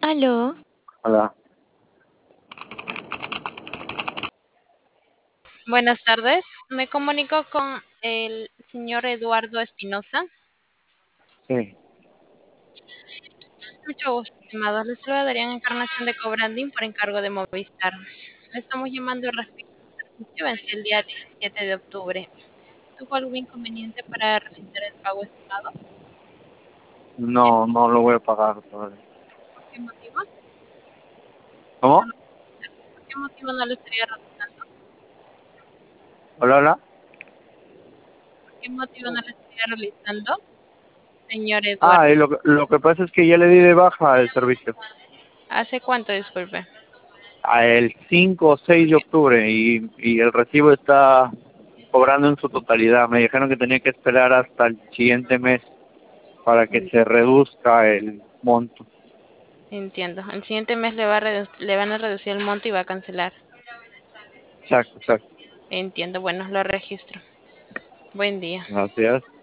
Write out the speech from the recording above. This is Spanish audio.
Aló, Hola. Buenas tardes, me comunico con el señor Eduardo Espinosa. Sí. Mucho gusto, estimado. Le saluda Darían Encarnación de Cobranding por encargo de Movistar. Le estamos llamando respecto al servicio, venció el día 17 de octubre. ¿Tuvo algún inconveniente para realizar el pago estimado? No, no lo voy a pagar todavía. ¿Por qué motivo? ¿Cómo? ¿Por qué motivo no lo estaría realizando? Hola, hola. ¿Por qué motivo no lo estaría realizando, señor Ah, y Eduardo? lo que pasa es que ya le di de baja el servicio. ¿Hace cuánto, disculpe? El 5 o 6 de octubre y el recibo está cobrando en su totalidad. Me dijeron que tenía que esperar hasta el siguiente mes para que se reduzca el monto. Entiendo. El siguiente mes le van a reducir el monto y va a cancelar. Exacto, exacto. Entiendo. Bueno, lo registro. Buen día. Gracias.